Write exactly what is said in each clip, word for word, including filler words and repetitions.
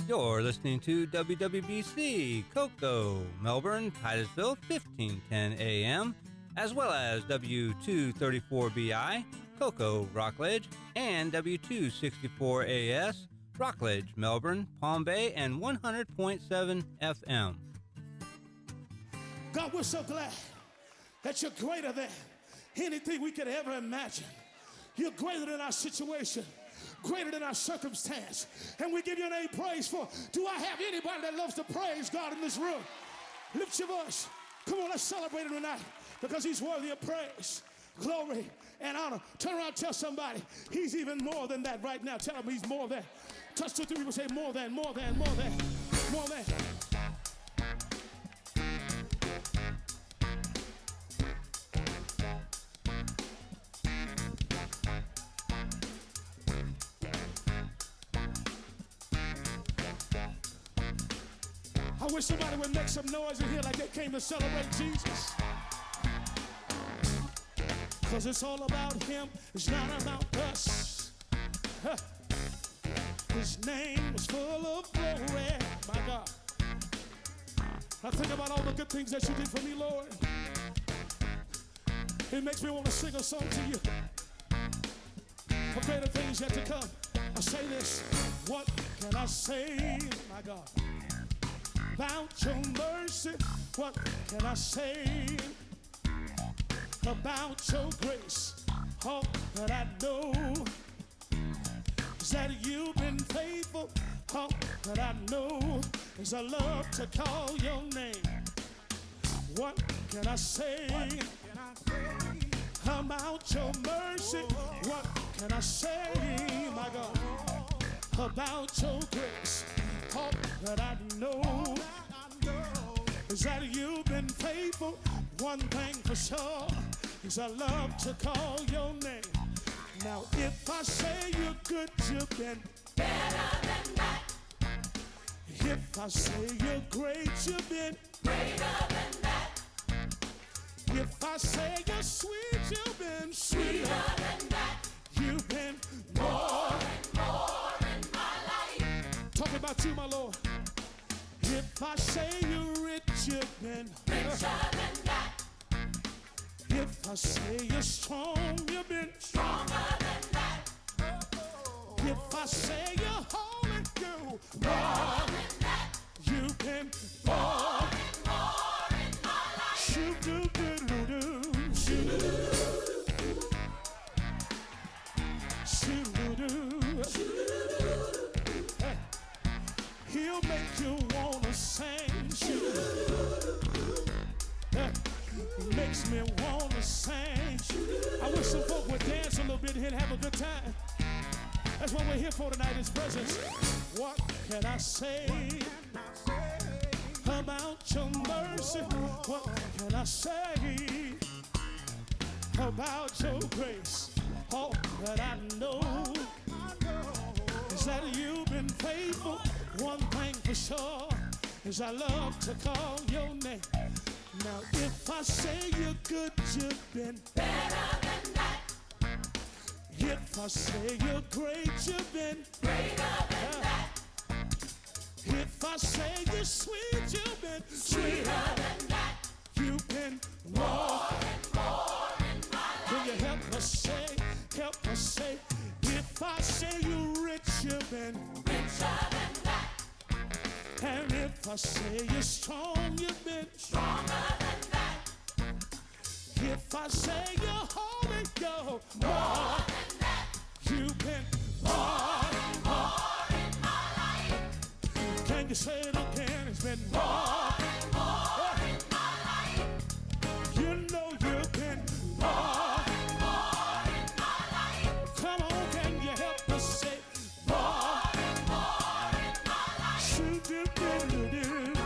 You're listening to W W B C, Cocoa, Melbourne, Titusville, fifteen ten A M, as well as W two thirty-four B I, Cocoa, Rockledge, and W two sixty-four A S, Rockledge, Melbourne, Palm Bay, and one hundred point seven F M. God, we're so glad that you're greater than anything we could ever imagine. You're greater than our situation, greater than our circumstance. And we give your name praise for. Do I have anybody that loves to praise God in this room? Lift your voice. Come on, let's celebrate him tonight because he's worthy of praise, glory, and honor. Turn around, tell somebody he's even more than that right now. Tell him he's more than. Touch two, three people, say more than, more than, more than, more than. I wish somebody would make some noise in here like they came to celebrate Jesus. Cause it's all about him, it's not about us. Huh. His name was full of glory, my God. I think about all the good things that you did for me, Lord. It makes me want to sing a song to you. For greater things yet to come. I say this, what can I say, my God? About your mercy, what can I say? About your grace, all that I know is that you've been faithful. All that I know is I love to call your name. What can I say about your mercy? What can I say, my God, about your grace? All that I know is that you've been faithful. One thing for sure is I love to call your name. Now if I say you're good, you've been better than that. If I say you're great, you've been greater than that. If I say you're sweet, you've been sweeter than that. You've been more and more in my life. Talk about you, my Lord. If I say you're rich, you've been richer than that. If I say you're strong, you've been stronger than that. If I say you're holy, you more than that. You've been more and more in my life. Shoot do do do do. Shoot do do. Shoot do. He'll make you wanna sing. Shoot. Makes me wanna sing. I wish some folk would dance a little bit here and have a good time. That's what we're here for tonight, His presence. What can I say about your mercy? What can I say about your grace? All that I know is that you've been faithful. One thing for sure is I love to call your name. Now if I say you're good, you've been better than that. If I say you're great, you've been greater than that. If I say you're sweet, you've been sweeter than that. You've been more and more in my life. Can you help us say, help us say, if I say you're rich, you've been richer than that. And if I say you're strong, you've been stronger than that. If I say you're holy, go more than that. You've been more and more in my life. Can you say it again? It's been more and more in my life. You know you've been more and more in my life. Come on, can you help us say more and more in my life. Shoot do do do.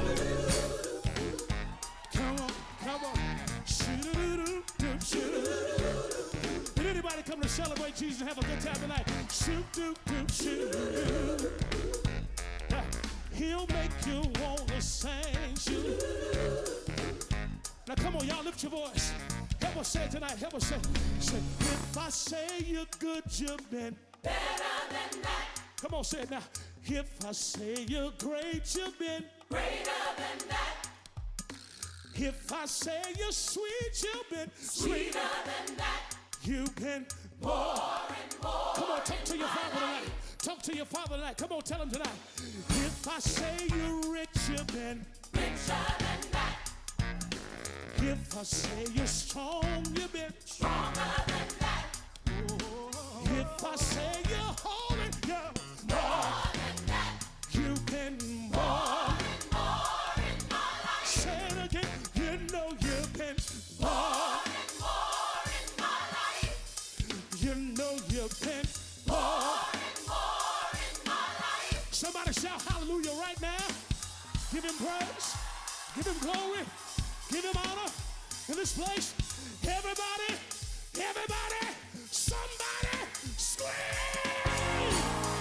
Come on, come on. Shoot do do do. Shoot. Did anybody come to celebrate Jesus and have a good time tonight? Shoot do do shoot. He'll make you wanna sing. Shoot. Now come on, y'all, lift your voice. Help us say it tonight. Help us say, say, if I say you're good, you've been better than that. Come on, say it now. If I say you're great, you've been Greater than that. If I say you're sweet, you've been Sweeter sweeter. than that. You've been More and more. Come on, talk to your father tonight. Talk to your father tonight. Come on, tell him tonight. If I say you're rich, you've been Richer than that. If I say you're strong, you've been Stronger than that. If I say you're holy, you're More than that. you've been more. More and more in my life. Say it again. You know you've been more. More and more in my life. You know you've been more. More and more in my life. Somebody shout hallelujah right now. Give him praise. Give him glory. Give him honor in this place. Everybody, everybody, somebody scream.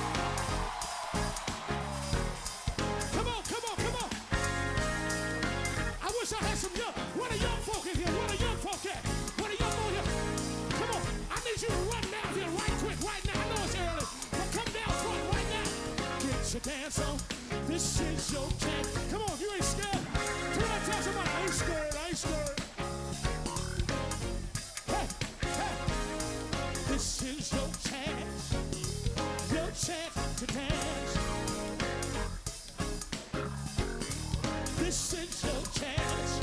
Come on, come on, come on. I wish I had some young. What are young folk in here? What are young folk at? What are young folk here? Come on. I need you to run down here right quick, right now. I know it's early, but come down front right now. Get your dance on. This is your chance. Come on, if you ain't scared. Come on, tell somebody I ain't scared. I ain't scared. Hey, hey. This is your chance. Your chance to dance. This is your chance.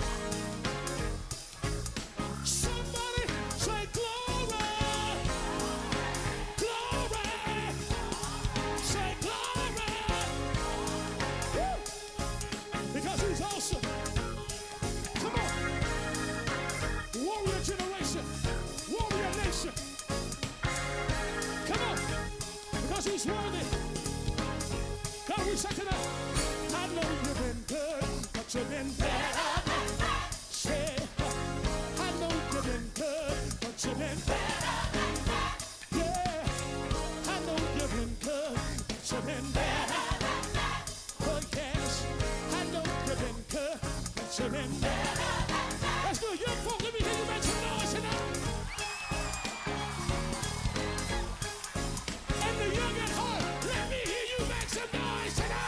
Somebody say glory. Glory. Say glory. Woo. Because he's awesome. Come on. Warrior generation. Warrior nation. Come on. Because he's worthy. God, we second up. I know you've been good, but you've been better than that. Say, I know you've been good, but you've been better than that. Yeah, I know you've been good, but you've been better than that. Oh yes, I know you've been good, but you've been better than that. Let's do it, young folk. Let me hear you make some noise tonight. And the young at heart, let me hear you make some noise tonight.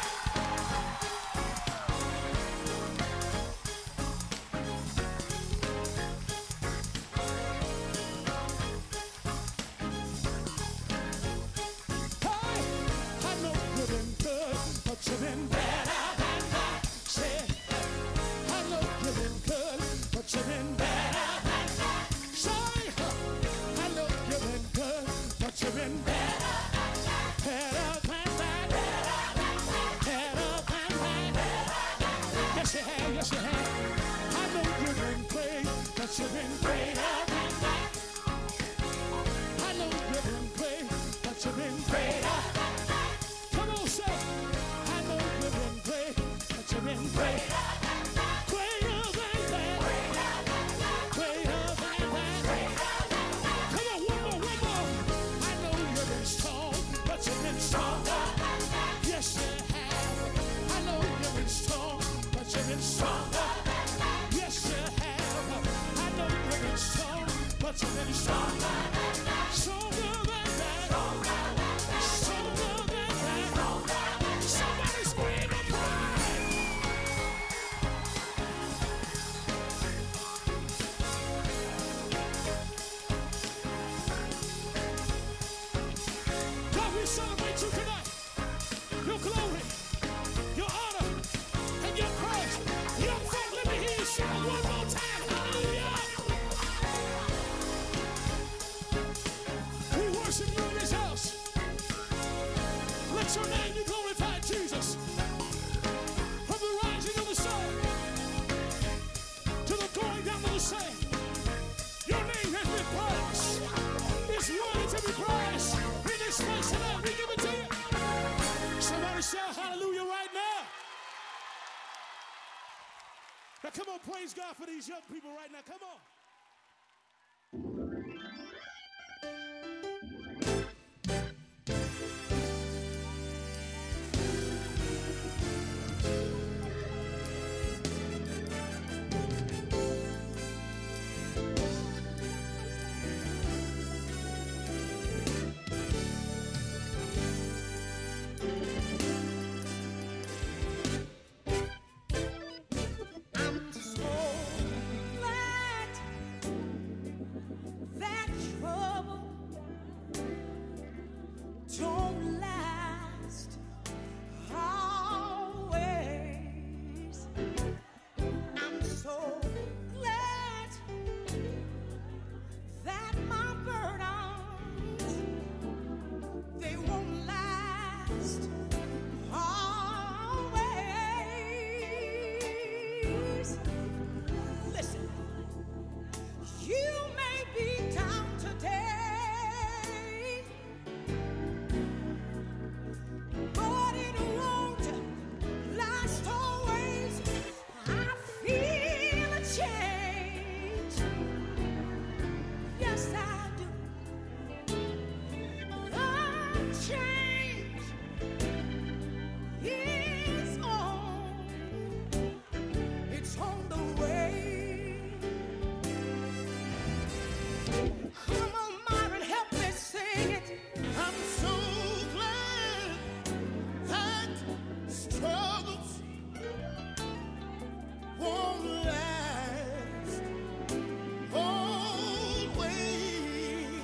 Hey, I know you've been good, but you've been better than that. Say, I know you've been good, but you've been better than that. Say, I know you've been good, but you've been better than that. Better than that. Better than that. Yes, you have. Yes, you have. I know you've been great, but you've been greater than that. I know you've been great, but you've been greater than that. Come on, say, I know you've been great, but you've been greater than that. Greater than that. Greater than that. Come on, one more, one more. I know you've been strong, but you've been stronger than that. Yes, you have. I know you've been strong, but you've been stronger than that. Yes, you have. I know you've been strong, but you've been stronger than that. Stronger than that. Stronger than that. Somebody scream and praise. God, we celebrate you tonight. Your glory, your honor, and your praise. Young folk, let me hear you shout one more time. Hallelujah. We worship you in this house. Let your name be glorified, Jesus. From the rising of the sun to the going down of the same, your name has been praised. It's worthy to be praised. In this place tonight, we give it to you. Somebody shout hallelujah right now. Now come on, praise God for these young people right now. Come on. don't last always. I'm so glad that my burdens, they won't last always. Listen, you may be down today, but it won't last always. I feel a change. Yes, I do. The change is on. It's on the way. Come on, Myron, help me sing it. I'm so glad that struggles won't last always.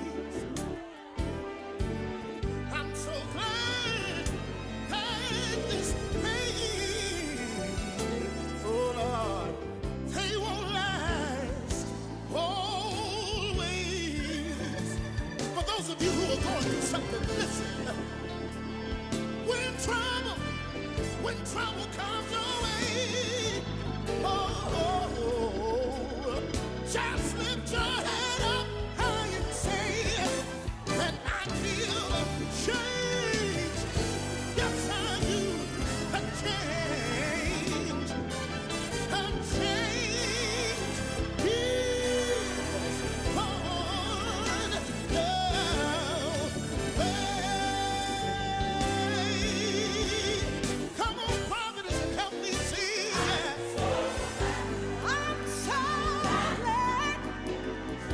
I'm so glad that this pain, oh Lord, they won't last always. For those of you who are going through something, listen. When trouble, when trouble comes your way, oh, oh, oh, just lift your head up high and say that I feel a change. Yes, I do. A change. A change is on the way. Come on, providence, and help me sing. I'm so glad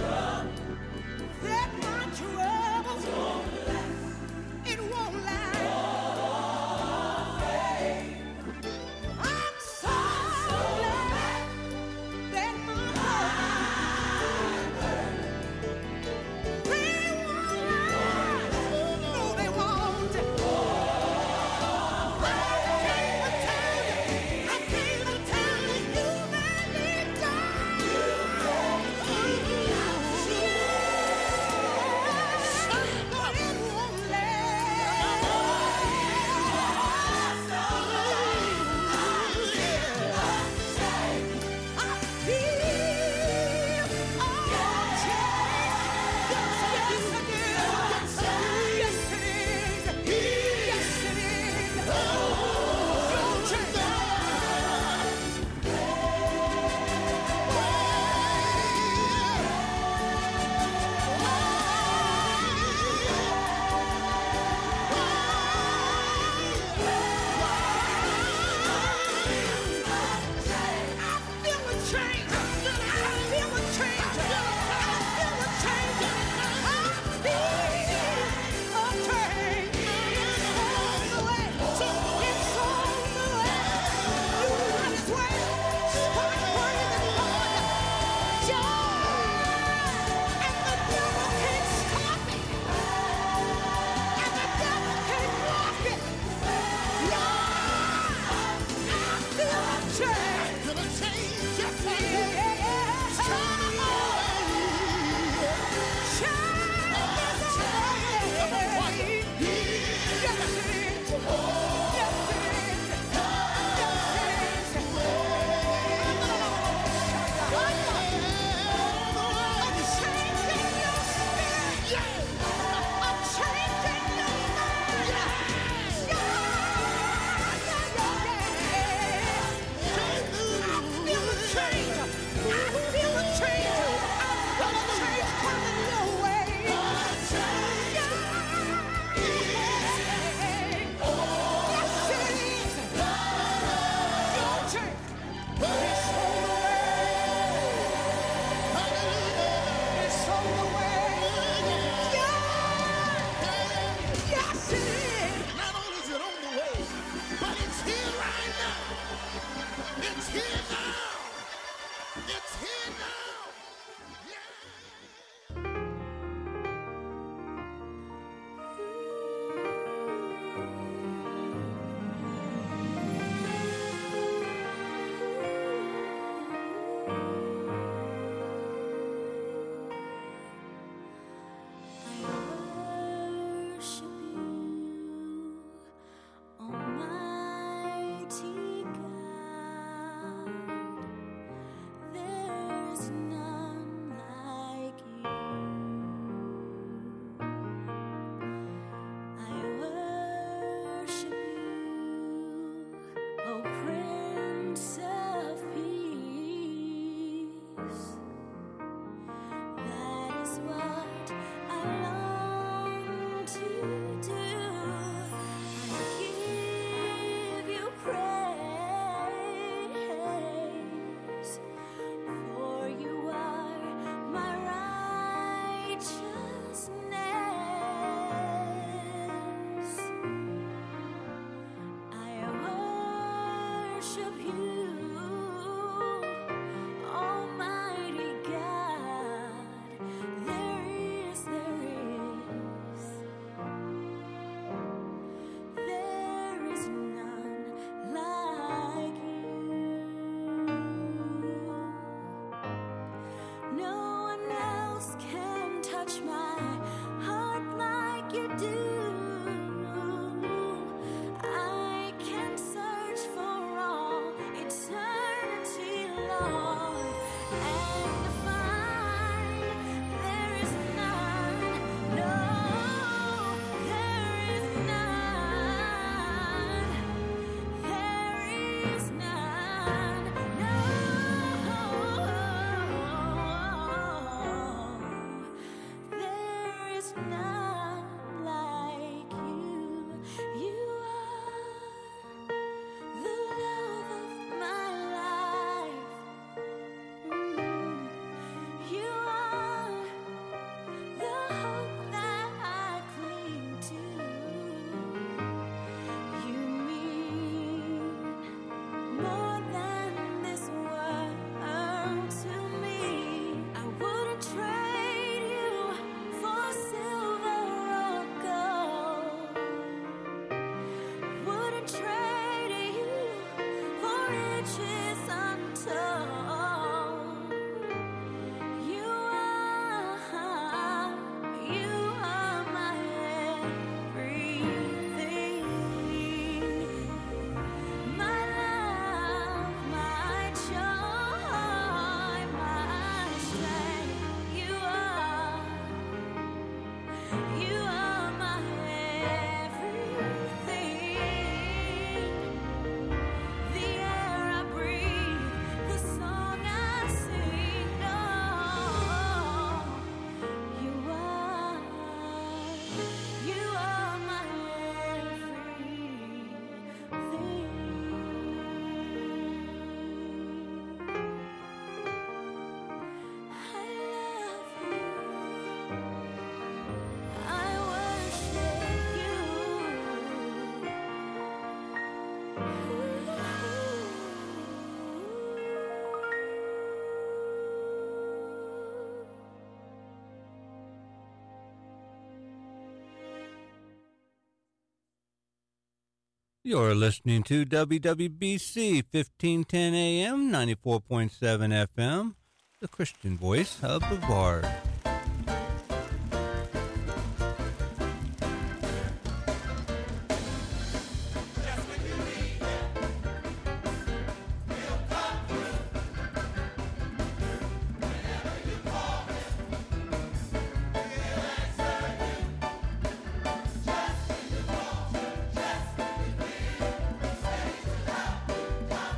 You're listening to W W B C fifteen ten A M, ninety-four point seven F M, the Christian voice of Brevard.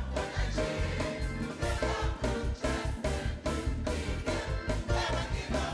Never give up.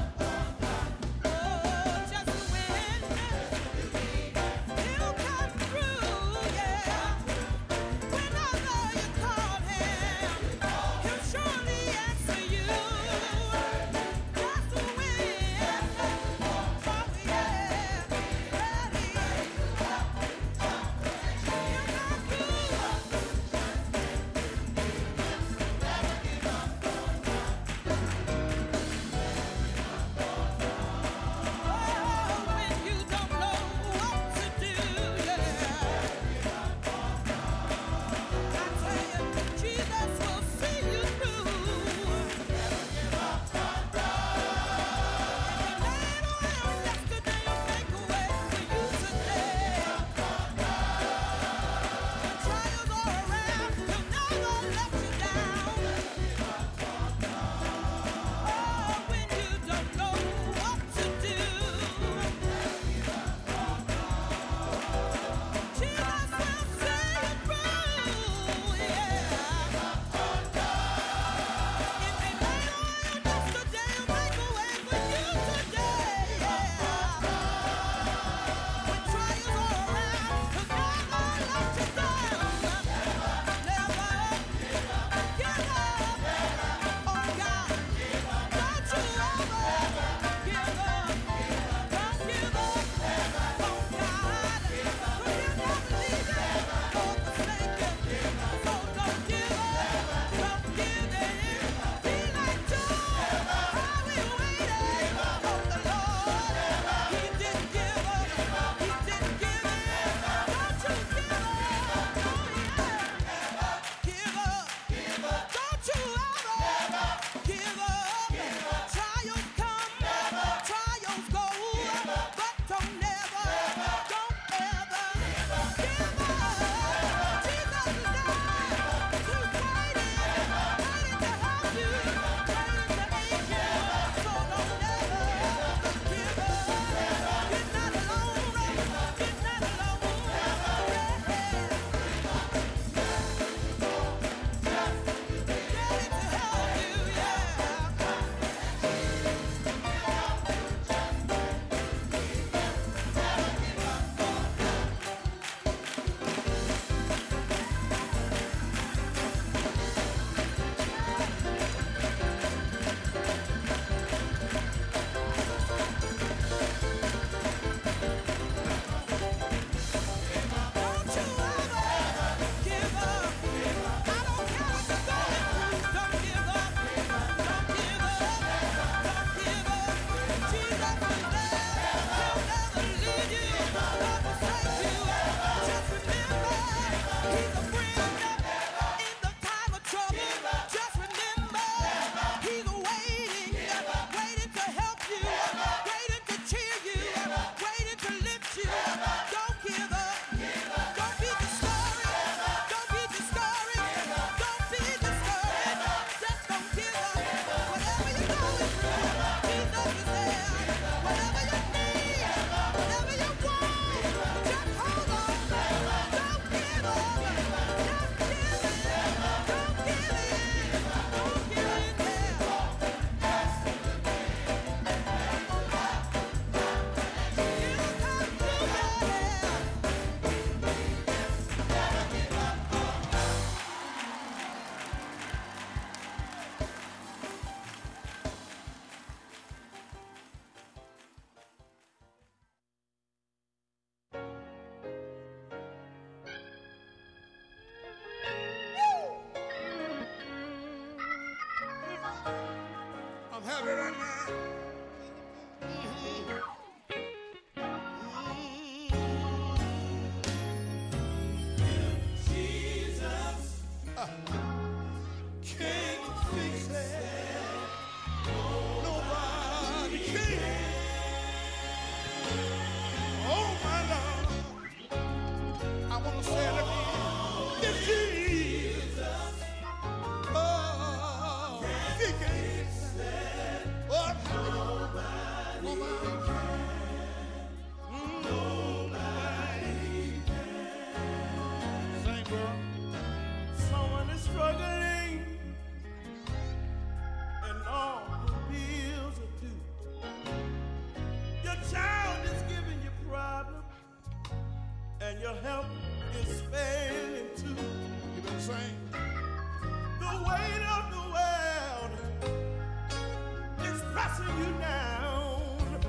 your help is failing too. You been saying? The weight of the world is pressing you down.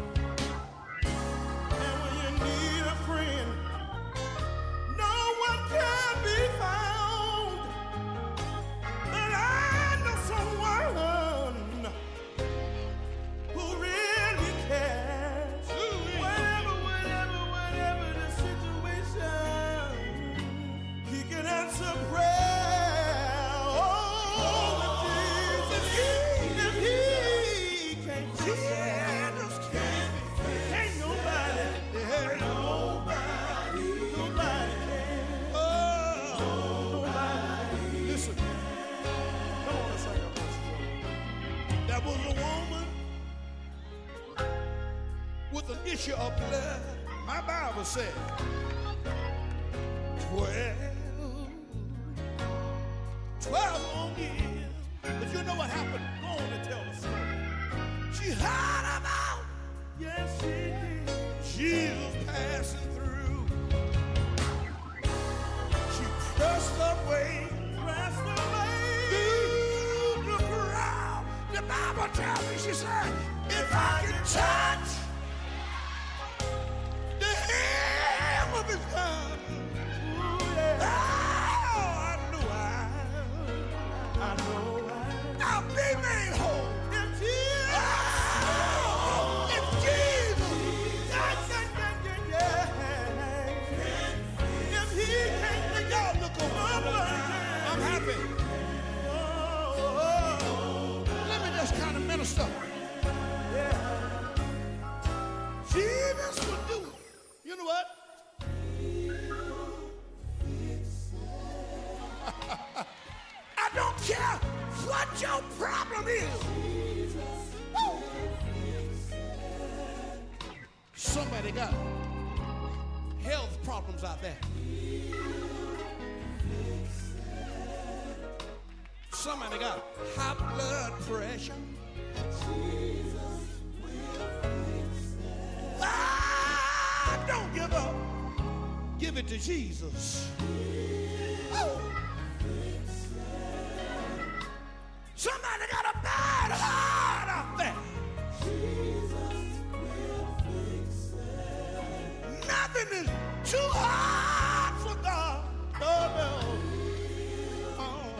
And when you need a friend, no one can be found. But I know someone who really cares. Whatever, whatever, whatever the situation, he can answer prayer. Oh, if he, if he can't, Jesus can't, ain't nobody, ain't nobody, nobody can. Oh, nobody. Listen, come on, let's sing a verse. There was a woman with an issue of blood. My Bible said, twelve, twelve long years. But you know what happened? Go on and tell the story. She heard about, yes, she did, Jesus passing through. She pressed her way, pressed her way through the crowd. The Bible tells me, she said, if I can touch the hem of his garment, oh, I know I, I know I, I'll be made whole. If Jesus, oh, if Jesus, yeah, yeah, yeah, yeah, if he can't, then y'all look over. I'm happy. Oh, let me just kind of minister. Yeah. Jesus will do it. You know what? I don't care what your problem is. Woo. Somebody got health problems out there. Somebody got high blood pressure. Ah, don't give up. Give it to Jesus. Oh. Somebody got a bad heart out there. Nothing is too hard for God. Oh, no. Oh.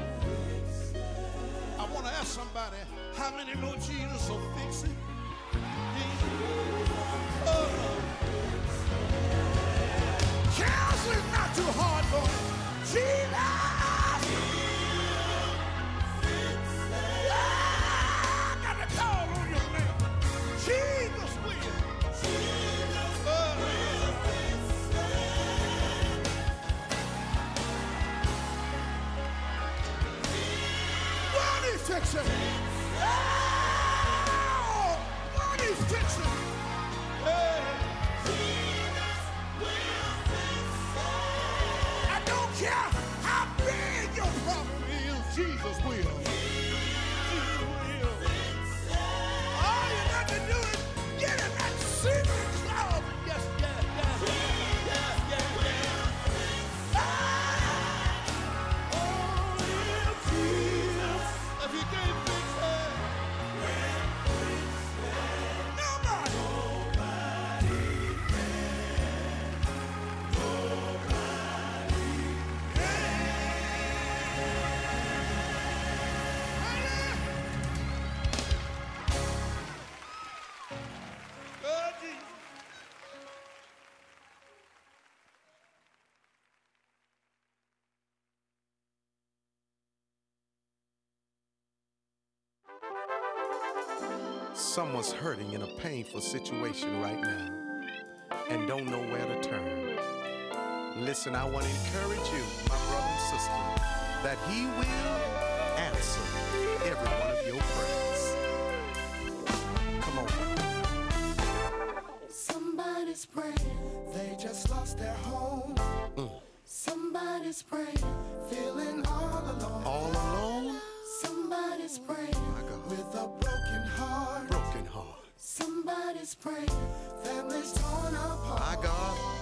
I want to ask somebody, how many know Jesus will fix it? Oh. Cancer is not too hard for him. Jesus! I got to call on your name. Jesus will. Jesus will fix it. God is fixing it. Oh, God is fixing it. Hey. I don't care how big your problem is, Jesus will. Jesus will. All you got to do is get in that secret closet. Yes, yeah, yeah, yeah, yeah, yeah. Ah! Oh, if Jesus, if he can't fix it, nobody. Oh, Jesus. Someone's hurting in a painful situation right now and don't know where to turn. Listen, I want to encourage you, my brother and sister, that he will answer every one of your prayers. Come on. Somebody's praying, they just lost their home. Mm. Somebody's praying, feeling all alone. All alone? Somebody's praying My God. with a broken heart. Broken heart. Somebody's praying, families torn apart. My God.